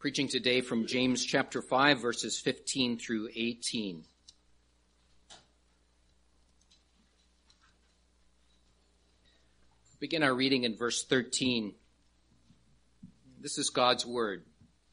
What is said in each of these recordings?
Preaching today from James chapter 5, verses 15 through 18. Begin our reading in verse 13. This is God's word.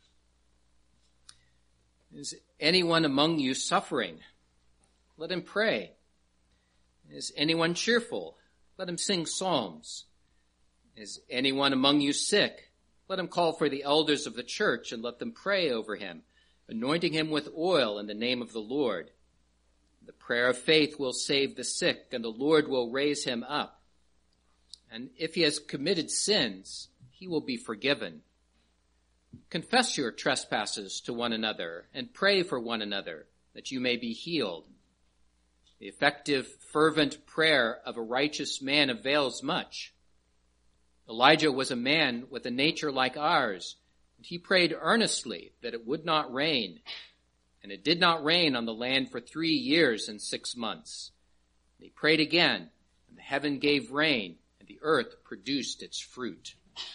Is anyone among you suffering? Let him pray. Is anyone cheerful? Let him sing psalms. Is anyone among you sick? Let him call for the elders of the church and let them pray over him, anointing him with oil in the name of the Lord. The prayer of faith will save the sick, and the Lord will raise him up. And if he has committed sins, he will be forgiven. Confess your trespasses to one another and pray for one another that you may be healed. The effective, fervent prayer of a righteous man avails much. Elijah was a man with a nature like ours, and he prayed earnestly that it would not rain. And it did not rain on the land for 3 years and 6 months. And he prayed again, and the heaven gave rain, and the earth produced its fruit.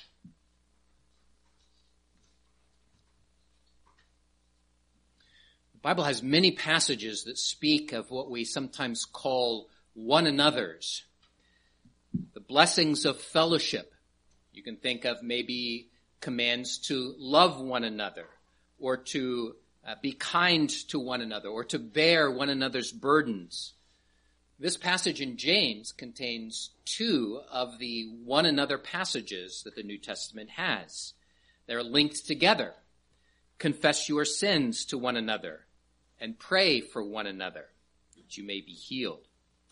The Bible has many passages that speak of what we sometimes call one another's. The blessings of fellowship. You can think of maybe commands to love one another, or to be kind to one another, or to bear one another's burdens. This passage in James contains 2 of the one another passages that the New Testament has. They're linked together. Confess your sins to one another and pray for one another that you may be healed.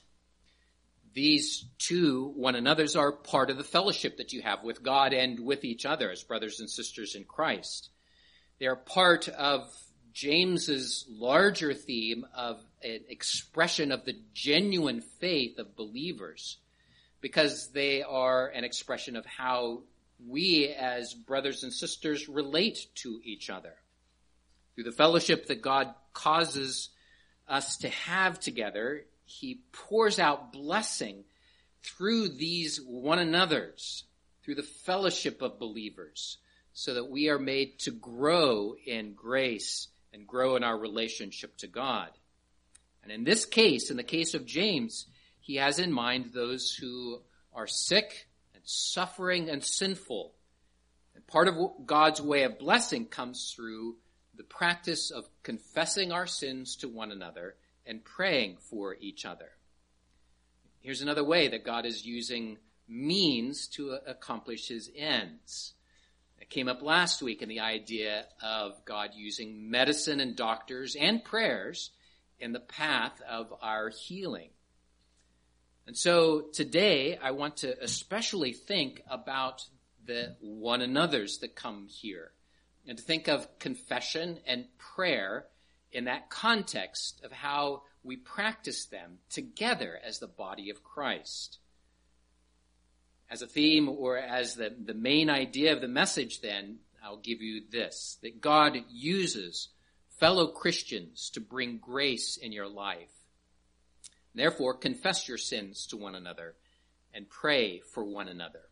These 2 one another's are part of the fellowship that you have with God and with each other as brothers and sisters in Christ. They are part of James's larger theme of an expression of the genuine faith of believers, because they are an expression of how we as brothers and sisters relate to each other. Through the fellowship that God causes us to have together, he pours out blessing through these one another's, through the fellowship of believers, so that we are made to grow in grace and grow in our relationship to God. And in this case, in the case of James, he has in mind those who are sick and suffering and sinful. And part of God's way of blessing comes through the practice of confessing our sins to one another and praying for each other. Here's another way that God is using means to accomplish his ends. It came up last week in the idea of God using medicine and doctors and prayers in the path of our healing. And so today I want to especially think about the one another's that come here, and to think of confession and prayer in that context of how we practice them together as the body of Christ. As a theme, or as the main idea of the message, then, I'll give you this: that God uses fellow Christians to bring grace in your life. Therefore, confess your sins to one another and pray for one another.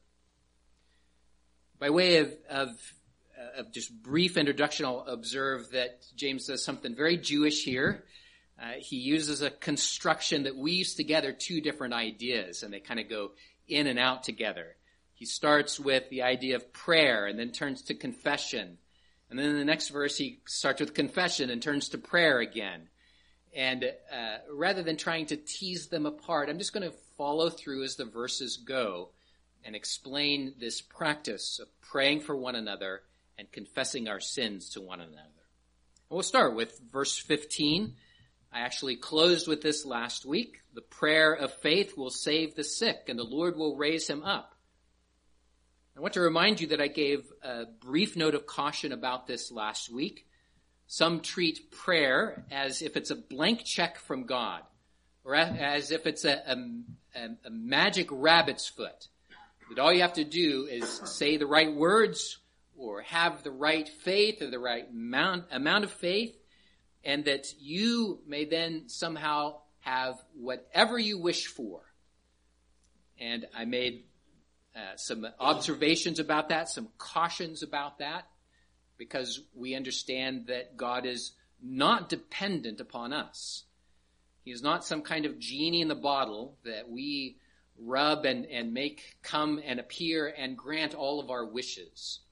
By way of just brief introduction, I'll observe that James does something very Jewish here. He uses a construction that weaves together 2 different ideas, and they kind of go in and out together. He starts with the idea of prayer and then turns to confession. And then in the next verse, he starts with confession and turns to prayer again. And rather than trying to tease them apart, I'm just going to follow through as the verses go and explain this practice of praying for one another and confessing our sins to one another. And we'll start with verse 15. I actually closed with this last week. The prayer of faith will save the sick, and the Lord will raise him up. I want to remind you that I gave a brief note of caution about this last week. Some treat prayer as if it's a blank check from God, or as if it's a magic rabbit's foot, that all you have to do is say the right words, or have the right faith, or the right amount of faith, and that you may then somehow have whatever you wish for. And I made some observations about that, some cautions about that, because we understand that God is not dependent upon us. He is not some kind of genie in the bottle that we rub and make come and appear and grant all of our wishes.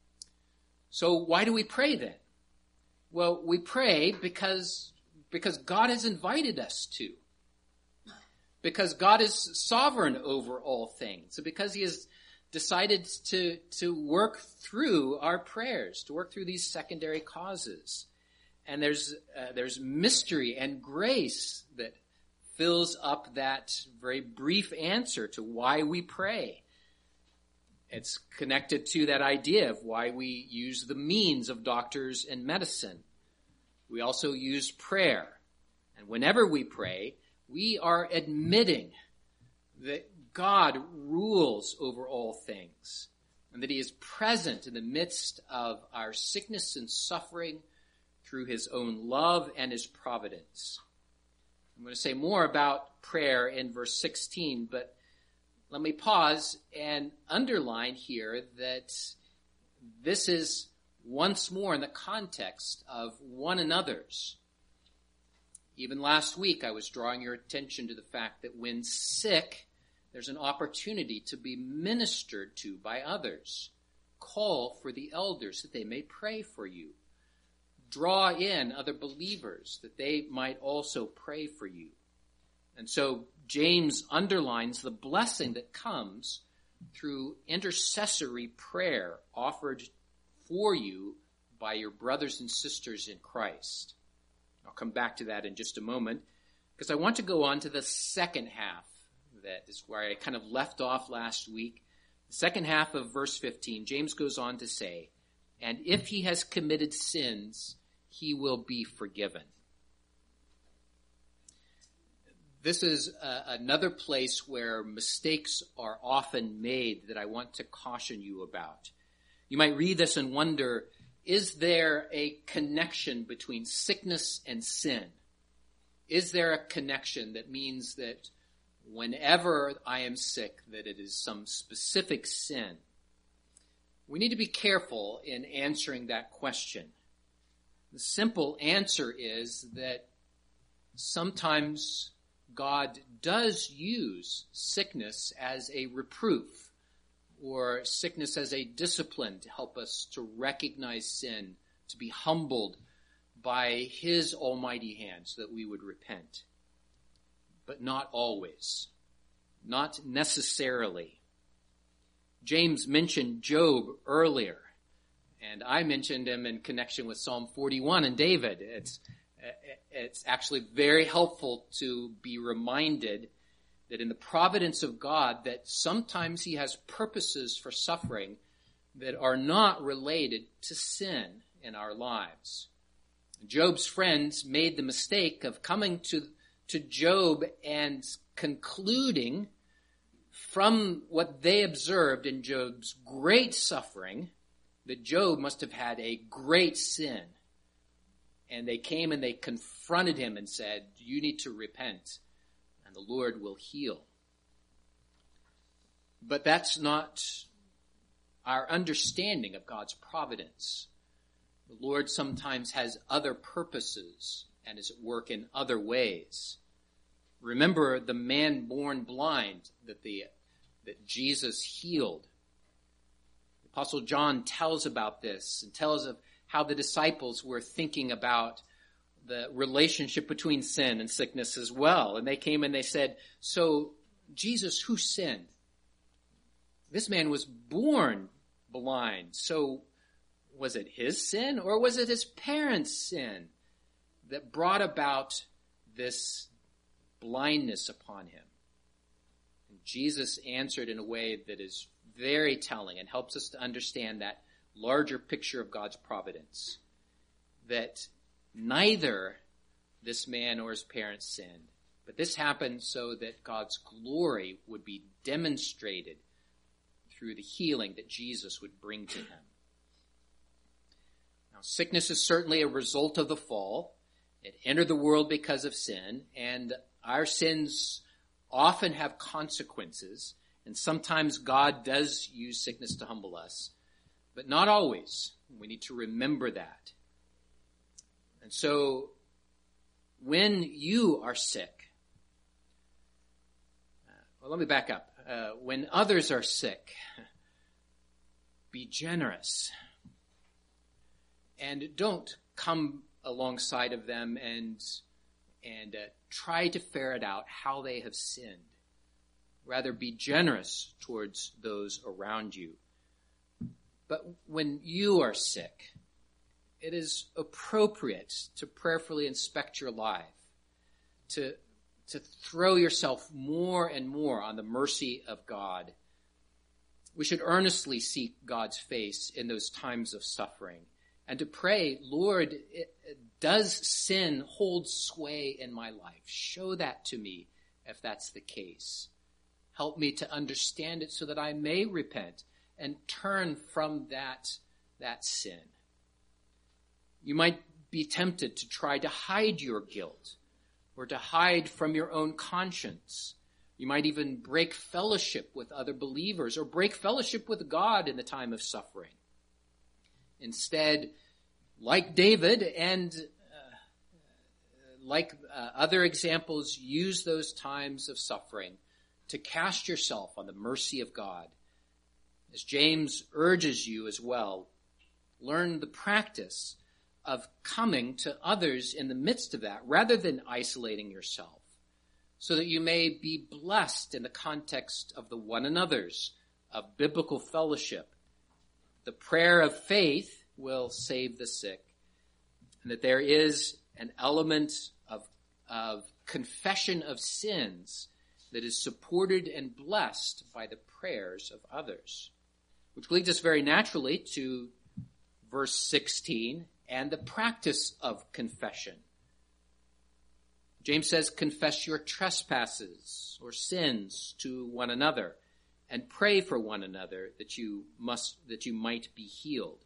So why do we pray then? Well, we pray because God has invited us to. Because God is sovereign over all things. So because he has decided to work through our prayers, to work through these secondary causes. And there's mystery and grace that fills up that very brief answer to why we pray. It's connected to that idea of why we use the means of doctors and medicine. We also use prayer. And whenever we pray, we are admitting that God rules over all things and that he is present in the midst of our sickness and suffering through his own love and his providence. I'm going to say more about prayer in verse 16, but let me pause and underline here that this is once more in the context of one another's. Even last week, I was drawing your attention to the fact that when sick, there's an opportunity to be ministered to by others. Call for the elders that they may pray for you. Draw in other believers that they might also pray for you. And so James underlines the blessing that comes through intercessory prayer offered for you by your brothers and sisters in Christ. I'll come back to that in just a moment, because I want to go on to the second half. That is where I kind of left off last week. The second half of verse 15, James goes on to say, and if he has committed sins, he will be forgiven. This is another place where mistakes are often made that I want to caution you about. You might read this and wonder, is there a connection between sickness and sin? Is there a connection that means that whenever I am sick, that it is some specific sin? We need to be careful in answering that question. The simple answer is that sometimes God does use sickness as a reproof or sickness as a discipline to help us to recognize sin, to be humbled by his almighty hand so that we would repent. But not always. Not necessarily. James mentioned Job earlier, and I mentioned him in connection with Psalm 41 and David. It's actually very helpful to be reminded that in the providence of God, that sometimes he has purposes for suffering that are not related to sin in our lives. Job's friends made the mistake of coming to Job and concluding from what they observed in Job's great suffering that Job must have had a great sin. And they came and they confronted him and said, you need to repent and the Lord will heal. But that's not our understanding of God's providence. The Lord sometimes has other purposes and is at work in other ways. Remember the man born blind that Jesus healed. The Apostle John tells about this and tells of how the disciples were thinking about the relationship between sin and sickness as well. And they came and they said, so Jesus, who sinned? This man was born blind. So was it his sin or was it his parents' sin that brought about this blindness upon him? And Jesus answered in a way that is very telling and helps us to understand that larger picture of God's providence, that neither this man or his parents sinned, but this happened so that God's glory would be demonstrated through the healing that Jesus would bring to him. Now, sickness is certainly a result of the fall. It entered the world because of sin, and our sins often have consequences, and sometimes God does use sickness to humble us, but not always. We need to remember that. And so, when you are sick, let me back up. When others are sick, be generous. And don't come alongside of them and try to ferret out how they have sinned. Rather, be generous towards those around you. But when you are sick, it is appropriate to prayerfully inspect your life, to throw yourself more and more on the mercy of God. We should earnestly seek God's face in those times of suffering and to pray, Lord, does sin hold sway in my life? Show that to me if that's the case. Help me to understand it so that I may repent and turn from that sin. You might be tempted to try to hide your guilt or to hide from your own conscience. You might even break fellowship with other believers or break fellowship with God in the time of suffering. Instead, like David and like other examples, use those times of suffering to cast yourself on the mercy of God. As James urges you as well, learn the practice of coming to others in the midst of that rather than isolating yourself, so that you may be blessed in the context of the one another's, of biblical fellowship. The prayer of faith will save the sick, and that there is an element of confession of sins that is supported and blessed by the prayers of others. Which leads us very naturally to verse 16 and the practice of confession. James says, confess your trespasses or sins to one another and pray for one another that you might be healed.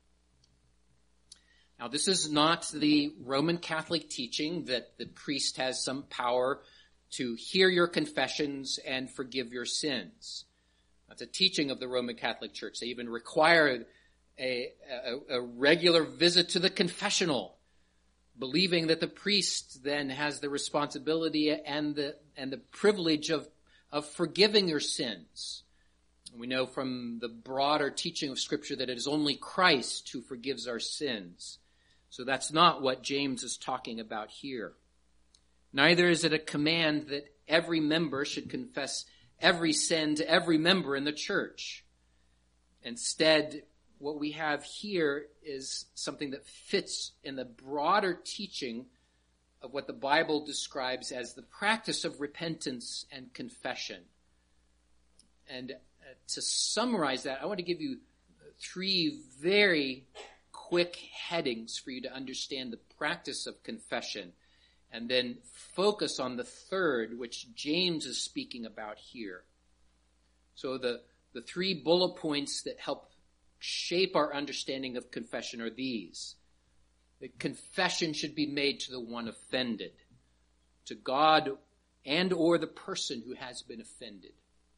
Now, this is not the Roman Catholic teaching that the priest has some power to hear your confessions and forgive your sins. That's a teaching of the Roman Catholic Church. They even require a regular visit to the confessional, believing that the priest then has the responsibility and the privilege of forgiving your sins. And we know from the broader teaching of Scripture that it is only Christ who forgives our sins. So that's not what James is talking about here. Neither is it a command that every member should confess every sin to every member in the church. Instead, what we have here is something that fits in the broader teaching of what the Bible describes as the practice of repentance and confession. And to summarize that, I want to give you 3 very quick headings for you to understand the practice of confession, and then focus on the third, which James is speaking about here. So the 3 bullet points that help shape our understanding of confession are these. That confession should be made to the one offended, to God and or the person who has been offended.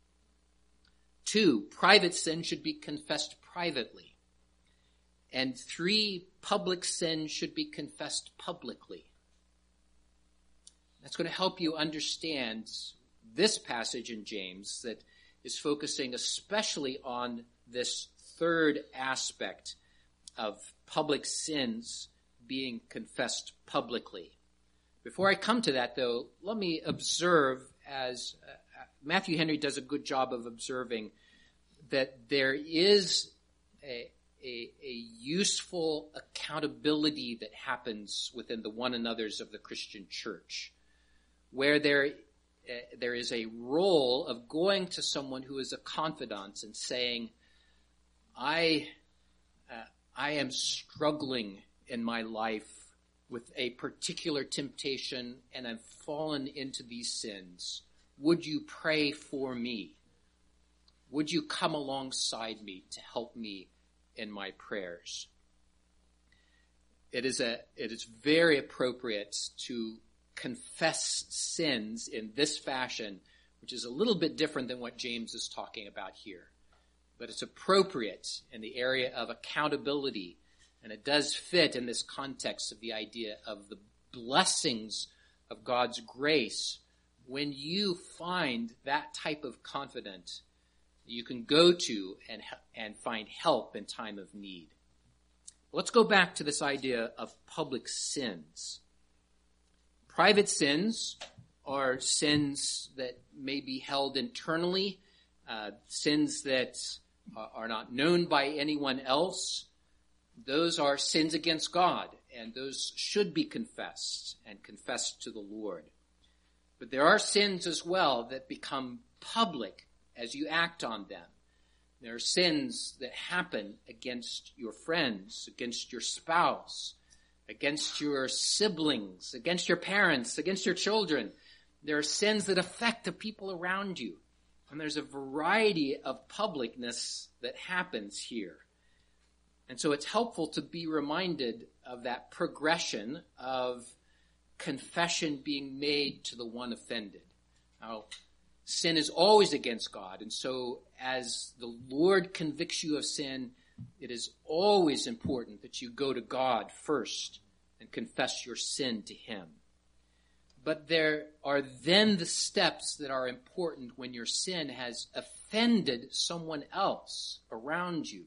2, private sin should be confessed privately. And 3, public sin should be confessed publicly. That's going to help you understand this passage in James that is focusing especially on this third aspect of public sins being confessed publicly. Before I come to that, though, let me observe, as Matthew Henry does a good job of observing, that there is a useful accountability that happens within the one another's of the Christian church, where there is a role of going to someone who is a confidant and saying, I am struggling in my life with a particular temptation and I've fallen into these sins. Would you pray for me? Would you come alongside me to help me in my prayers? It is very appropriate to confess sins in this fashion, which is a little bit different than what James is talking about here. but it's appropriate in the area of accountability, and it does fit in this context of the idea of the blessings of God's grace. When you find that type of confidence, you can go to and find help in time of need. Let's go back to this idea of public sins. Private sins are sins that may be held internally, sins that are not known by anyone else. Those are sins against God, and those should be confessed and confessed to the Lord. But there are sins as well that become public as you act on them. There are sins that happen against your friends, against your spouse, against your siblings, against your parents, against your children. There are sins that affect the people around you. And there's a variety of publicness that happens here. And so it's helpful to be reminded of that progression of confession being made to the one offended. Now, sin is always against God, and so as the Lord convicts you of sin, it is always important that you go to God first and confess your sin to Him. But there are then the steps that are important when your sin has offended someone else around you.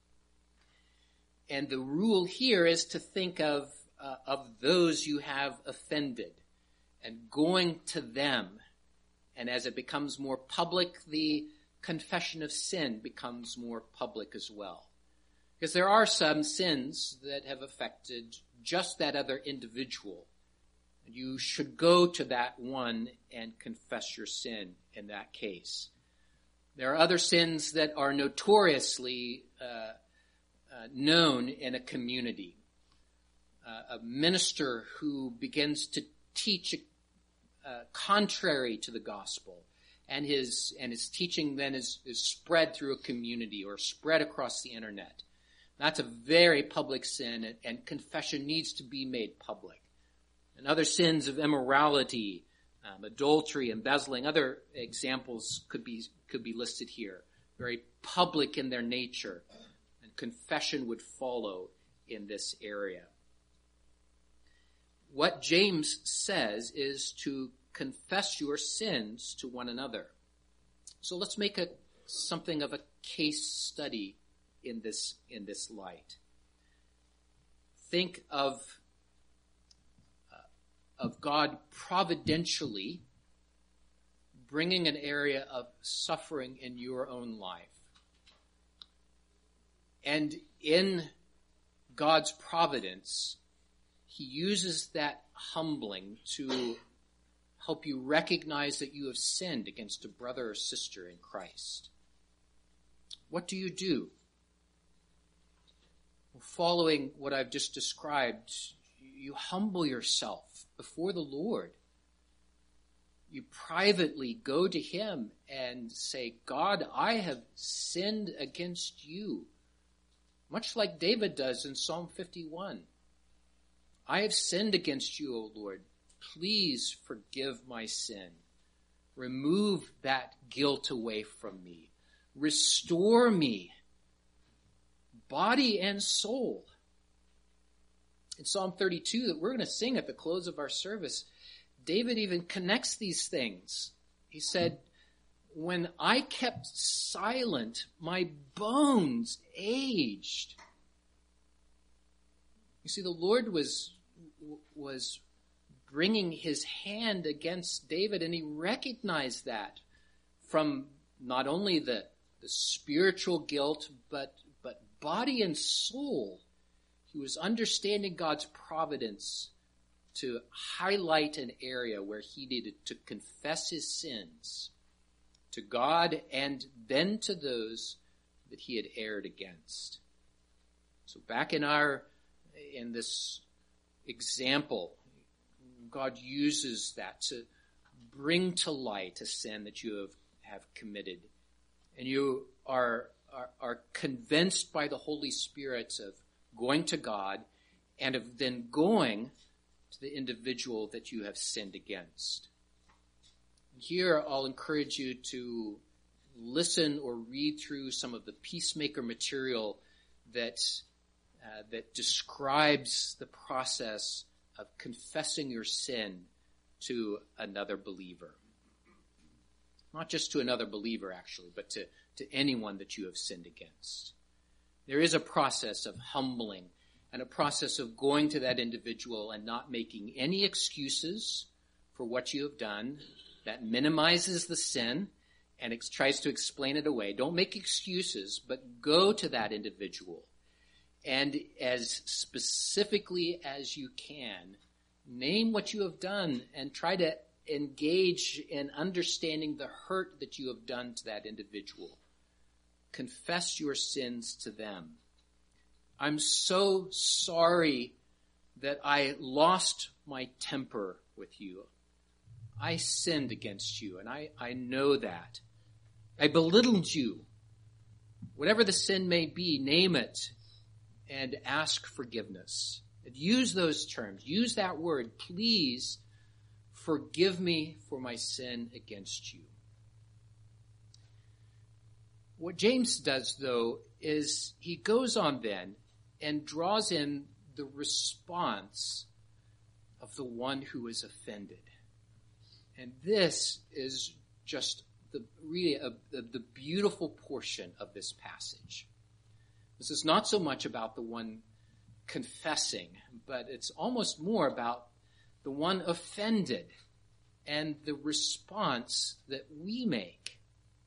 And the rule here is to think of those you have offended and going to them. And as it becomes more public, the confession of sin becomes more public as well. Because there are some sins that have affected just that other individual. You should go to that one and confess your sin in that case. There are other sins that are notoriously known in a community. A minister who begins to teach contrary to the gospel, and his teaching then is spread through a community or spread across the internet. That's a very public sin, and confession needs to be made public. And other sins of immorality, adultery, embezzling, other examples could be listed here. Very public in their nature, and confession would follow in this area. What James says is to confess your sins to one another. So let's make something of a case study in this light. Think of God providentially bringing an area of suffering in your own life. And in God's providence, He uses that humbling to help you recognize that you have sinned against a brother or sister in Christ. What do? Well, following what I've just described, you humble yourself before the Lord. You privately go to Him and say, God, I have sinned against you. Much like David does in Psalm 51. I have sinned against you, O Lord. Please forgive my sin. Remove that guilt away from me. Restore me, body and soul. In Psalm 32 that we're going to sing at the close of our service, David even connects these things. He said, when I kept silent, my bones aged. You see, the Lord was bringing His hand against David, and he recognized that from not only the spiritual guilt, but body and soul. He was understanding God's providence to highlight an area where he needed to confess his sins to God and then to those that he had erred against. So back in this example, God uses that to bring to light a sin that you have committed. And you are convinced by the Holy Spirit of going to God and of then going to the individual that you have sinned against. And here I'll encourage you to listen or read through some of the Peacemaker material that describes the process of confessing your sin to another believer. Not just to another believer, actually, but to anyone that you have sinned against. There is a process of humbling and a process of going to that individual and not making any excuses for what you have done. That minimizes the sin and tries to explain it away. Don't make excuses, but go to that individual. And as specifically as you can, name what you have done and try to engage in understanding the hurt that you have done to that individual. Confess your sins to them. I'm so sorry that I lost my temper with you. I sinned against you, and I know that. I belittled you. Whatever the sin may be, name it and ask forgiveness. And use those terms. Use that word. Please forgive me for my sin against you. What James does, though, is he goes on then and draws in the response of the one who is offended. And this is just the beautiful portion of this passage. This is not so much about the one confessing, but it's almost more about the one offended and the response that we make.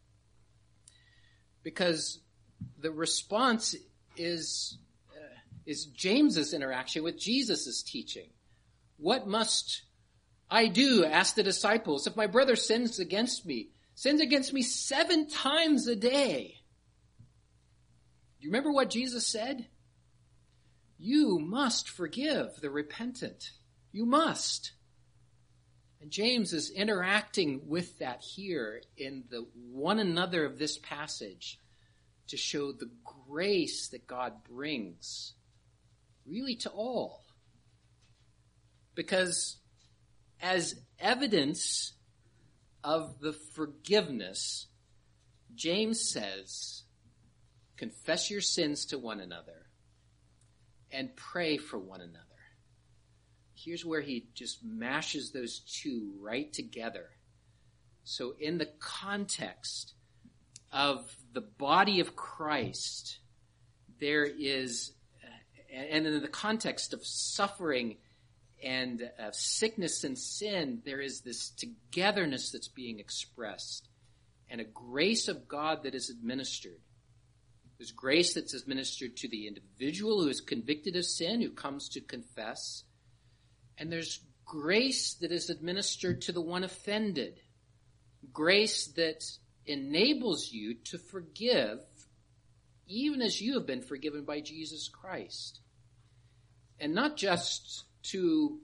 Because the response is James's interaction with Jesus' teaching. What must I do, asked the disciples, if my brother sins against me 7 times a day? Do you remember what Jesus said? You must forgive the repentant. You must. And James is interacting with that here in the one another of this passage to show the grace that God brings really to all. Because as evidence of the forgiveness, James says, confess your sins to one another and pray for one another. Here's where he just mashes those two right together. So in the context of the body of Christ, there is, and in the context of suffering and sickness and sin, there is this togetherness that's being expressed and a grace of God that is administered. There's grace that's administered to the individual who is convicted of sin, who comes to confess. And there's grace that is administered to the one offended. Grace that enables you to forgive, even as you have been forgiven by Jesus Christ. And not just to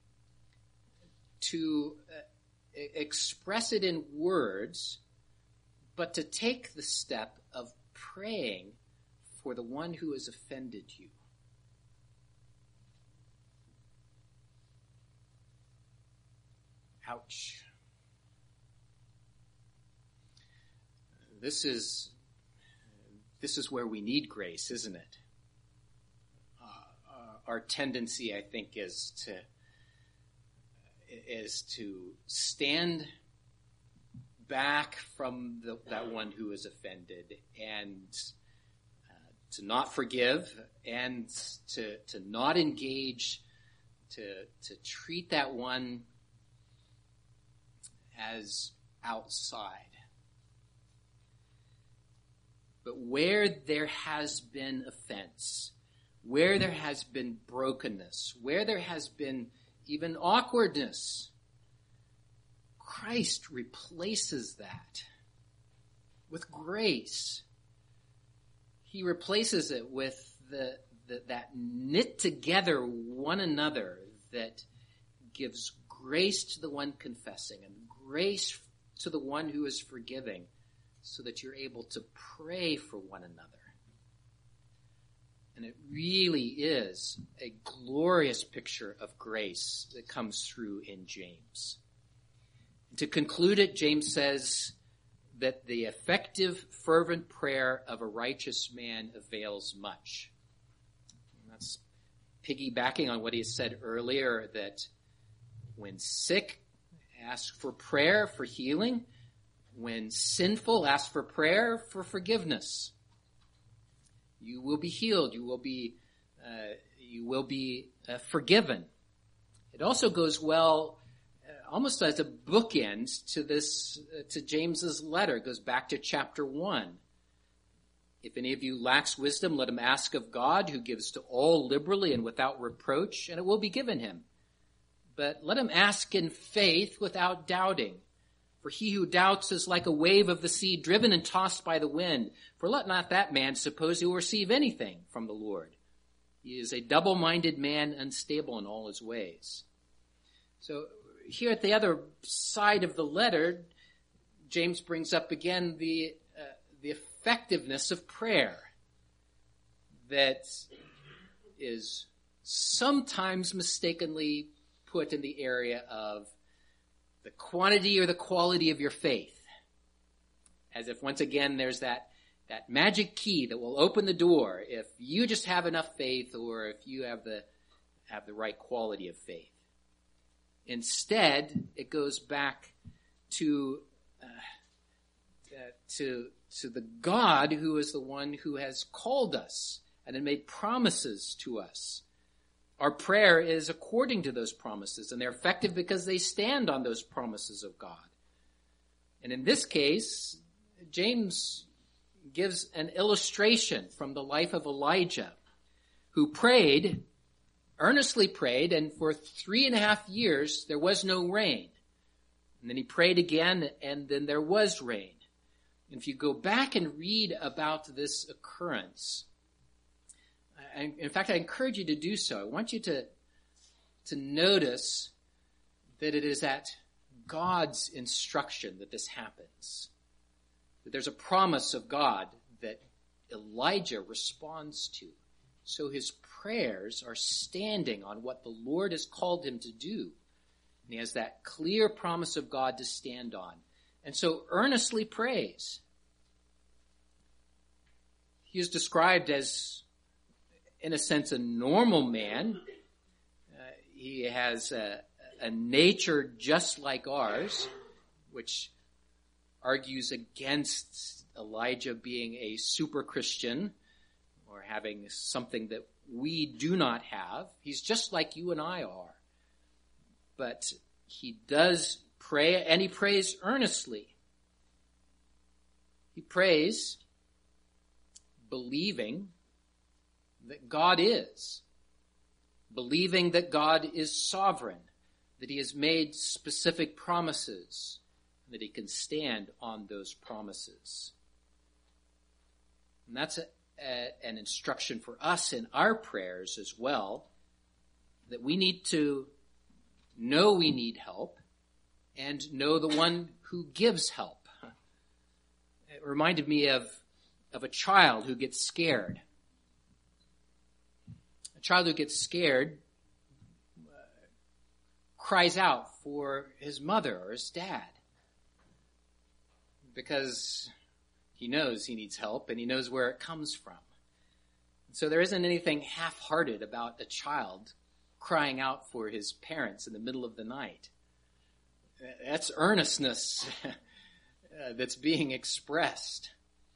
express it in words, but to take the step of praying for the one who has offended you. Ouch. This is where we need grace, isn't it? Our tendency, I think, is to stand back from that one who is offended and to not forgive and to not engage, to treat that one as outside. But where there has been offense, where there has been brokenness, where there has been even awkwardness, Christ replaces that with grace. He replaces it with that knit together one another that gives grace to the one confessing and grace to the one who is forgiving, so that you're able to pray for one another. And it really is a glorious picture of grace that comes through in James. To conclude it, James says that the effective, fervent prayer of a righteous man avails much. And that's piggybacking on what he said earlier, that when sick, ask for prayer for healing. When sinful, ask for prayer for forgiveness. You will be healed. You will be forgiven. It also goes well, almost as a bookend to James's letter. It goes back to chapter 1. If any of you lacks wisdom, let him ask of God, who gives to all liberally and without reproach, and it will be given him. But let him ask in faith without doubting. For he who doubts is like a wave of the sea, driven and tossed by the wind. For let not that man suppose he will receive anything from the Lord. He is a double-minded man, unstable in all his ways. So here at the other side of the letter, James brings up again the effectiveness of prayer that is sometimes mistakenly put in the area of the quantity or the quality of your faith. As if once again there's that magic key that will open the door if you just have enough faith, or if you have the right quality of faith. Instead, it goes back to the God who is the one who has called us and has made promises to us. Our prayer is according to those promises, and they're effective because they stand on those promises of God. And in this case, James gives an illustration from the life of Elijah, who earnestly prayed, and for 3.5 years there was no rain. And then he prayed again, and then there was rain. And if you go back and read about this occurrence, in fact, I encourage you to do so. I want you to notice that it is at God's instruction that this happens. That there's a promise of God that Elijah responds to. So his prayers are standing on what the Lord has called him to do. And he has that clear promise of God to stand on. And so earnestly prays. He is described as, in a sense, a normal man. He has a nature just like ours, which argues against Elijah being a super Christian or having something that we do not have. He's just like you and I are. But he does pray, and he prays earnestly. He prays believing that God is, believing that God is sovereign, that he has made specific promises, that he can stand on those promises. And that's an instruction for us in our prayers as well, that we need to know we need help and know the one who gives help. It reminded me of a child who gets scared. A child who gets scared cries out for his mother or his dad because he knows he needs help and he knows where it comes from. So there isn't anything half-hearted about a child crying out for his parents in the middle of the night. That's earnestness that's being expressed.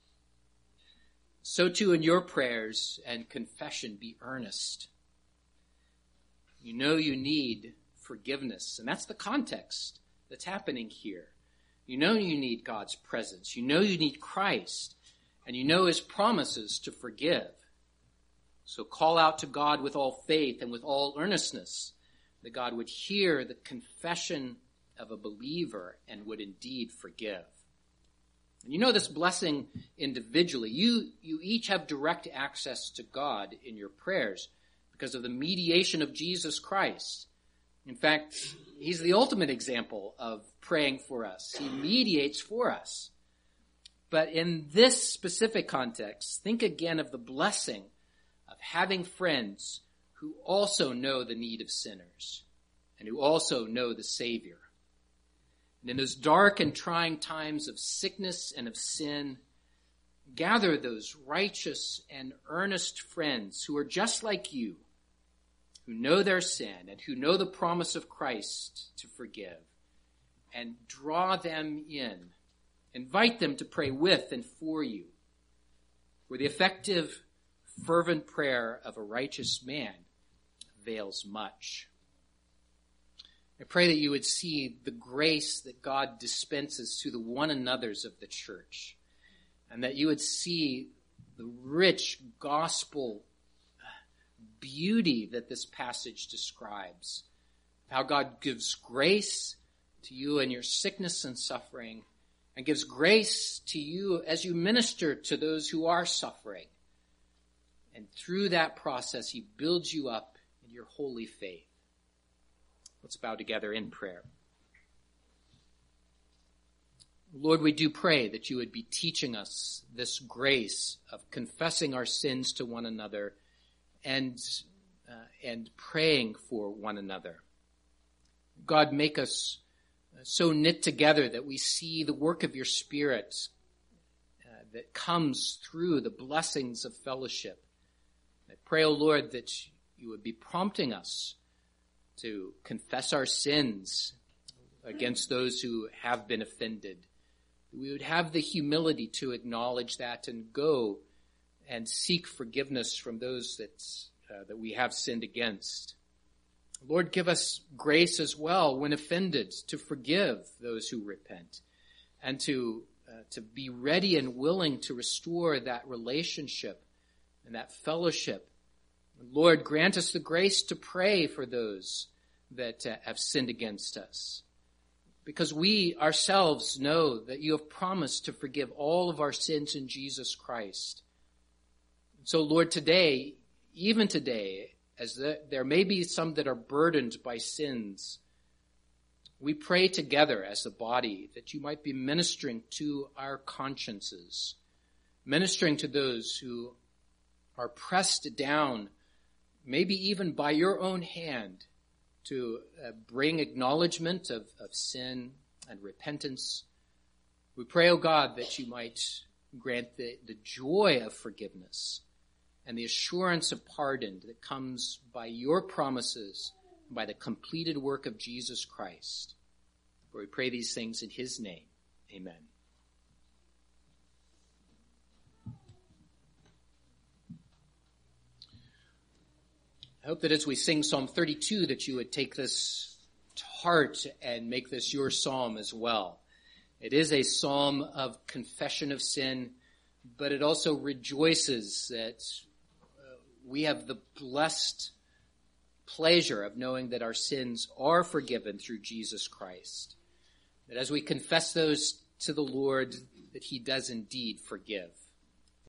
So too in your prayers and confession, be earnest. You know you need forgiveness, and that's the context that's happening here. You know you need God's presence. You know you need Christ, and you know his promises to forgive. So call out to God with all faith and with all earnestness, that God would hear the confession of a believer and would indeed forgive. And you know this blessing individually. You each have direct access to God in your prayers because of the mediation of Jesus Christ. In fact, he's the ultimate example of praying for us. He mediates for us. But in this specific context, think again of the blessing of having friends who also know the need of sinners and who also know the Savior. And in those dark and trying times of sickness and of sin, gather those righteous and earnest friends who are just like you, who know their sin and who know the promise of Christ to forgive, and draw them in. Invite them to pray with and for you. For the effective, fervent prayer of a righteous man avails much. I pray that you would see the grace that God dispenses to the one another's of the church, and that you would see the rich gospel beauty that this passage describes, how God gives grace to you in your sickness and suffering, and gives grace to you as you minister to those who are suffering. And through that process, he builds you up in your holy faith. Let's bow together in prayer. Lord, we do pray that you would be teaching us this grace of confessing our sins to one another and praying for one another. God, make us so knit together that we see the work of your Spirit that comes through the blessings of fellowship. I pray, O Lord, that you would be prompting us to confess our sins against those who have been offended. We would have the humility to acknowledge that and go and seek forgiveness from those that we have sinned against. Lord, give us grace as well when offended to forgive those who repent and to be ready and willing to restore that relationship and that fellowship. Lord, grant us the grace to pray for those that have sinned against us, because we ourselves know that you have promised to forgive all of our sins in Jesus Christ. So, Lord, today, even today, as there may be some that are burdened by sins, we pray together as a body that you might be ministering to our consciences, ministering to those who are pressed down, maybe even by your own hand, to bring acknowledgement of sin and repentance. We pray, O God, that you might grant the joy of forgiveness and the assurance of pardon that comes by your promises, by the completed work of Jesus Christ. For we pray these things in his name. Amen. I hope that as we sing Psalm 32 that you would take this to heart and make this your psalm as well. It is a psalm of confession of sin, but it also rejoices that we have the blessed pleasure of knowing that our sins are forgiven through Jesus Christ. That as we confess those to the Lord, that he does indeed forgive.